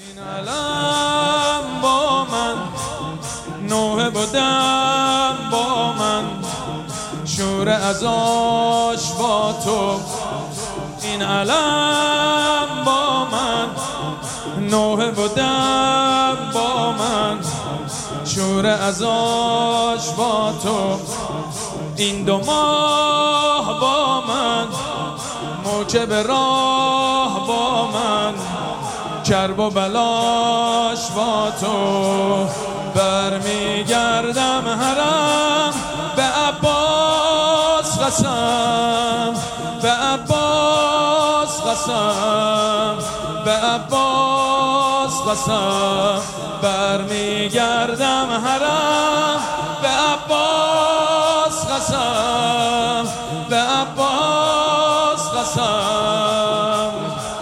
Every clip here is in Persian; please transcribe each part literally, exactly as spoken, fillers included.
این علم با من نوحه بودم با من شور ازاش با تو. این علم با من نوحه بودم با من شور ازاش با تو. این دو ماه با من موکب راه با من کرب و بلاش با تو. برمیگردم حرم به عباس قسم به عباس قسم به عباس قسم. برمیگردم حرم به عباس قسم به عباس قسم.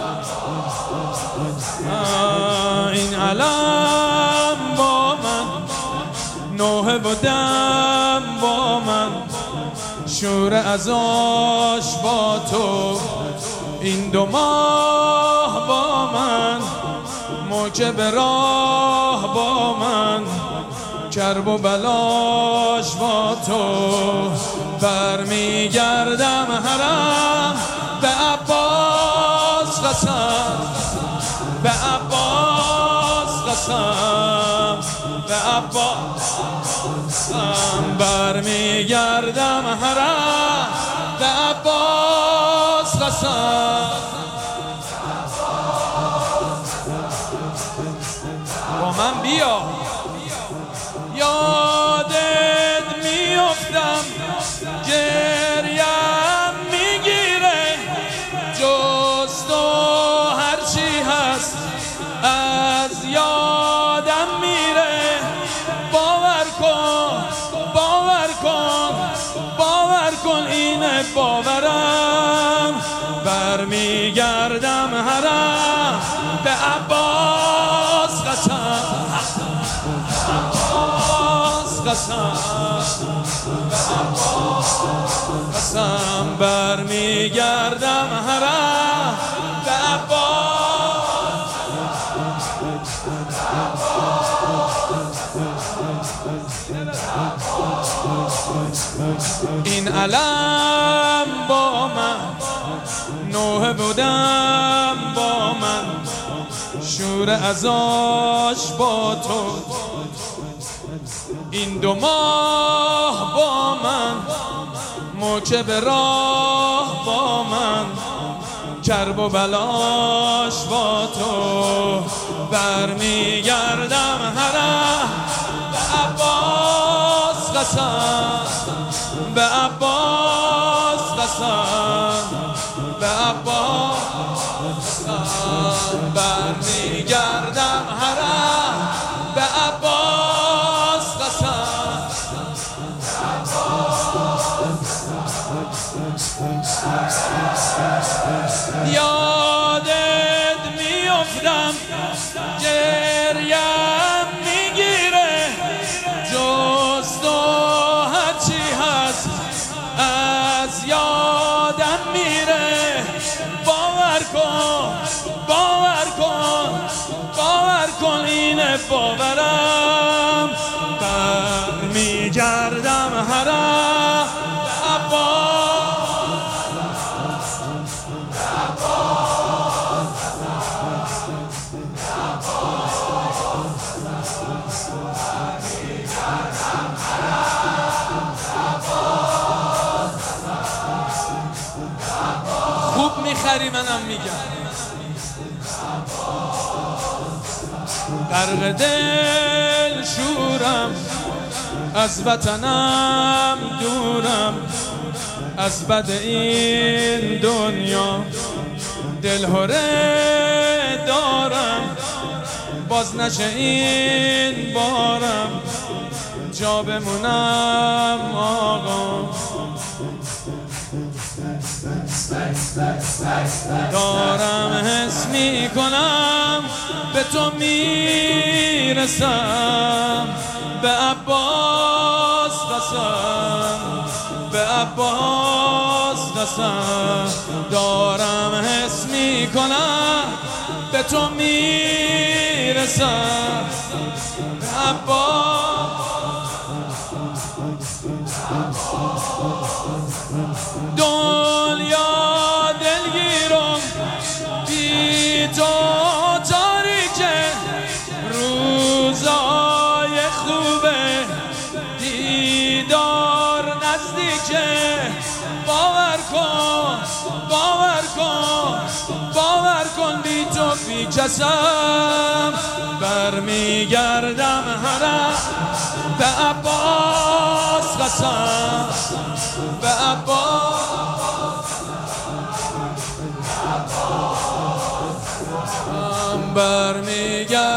این علم با من نوحه بودم با من شور ازاش با تو. این دو ماه با من موکب راه با من کرب و بلاش با تو. برمیگردم حرم به عباس قسم به عباس قسم به عباس قسم. برمیگردم حرم به عباس قسم. با من بیا یادت میافتم گریم میگیره جز تو هرچی هست از یادم میره. باور کن باور کن باور کن اینه باورم. برمیگردم حرم به عباس قسم عباس قسم به عباس قسم. برمیگردم حرم به عباس. این علم با من نوحه بودم با من شور ازاش با تو. این دو ماه با من موکب راه با من کرب و بلاش با تو. برمیگردم حرم به عباس قسم به عباس قسم به عباس قسم. برمیگردم حرم به عباس قسم. یادت میافتم گریم میگیره جز تو هرچی هست از یادم میره. باور کن باور کن باور کن اینه باورم. برمیگردم حرم به عباس. خوب میخری منم میگم غرق دل شورم از وطنم دورم از بد این دنیا دل هره دارم باز نشه این بارم جا بمونم آقا. دارم حس میکنم به تو میرسم به عباس قسم به عباس قسم. دارم حس میکنم به تو میرسم میرسم به عباس. دنیا دلگیرم بی تو تاریکه، روزای خوبه دیدار نزدیکه. باور کن باور کن باور کن بی تو بی کسم برمیگردم هرم به عباس قسم به عباس. برمیگردم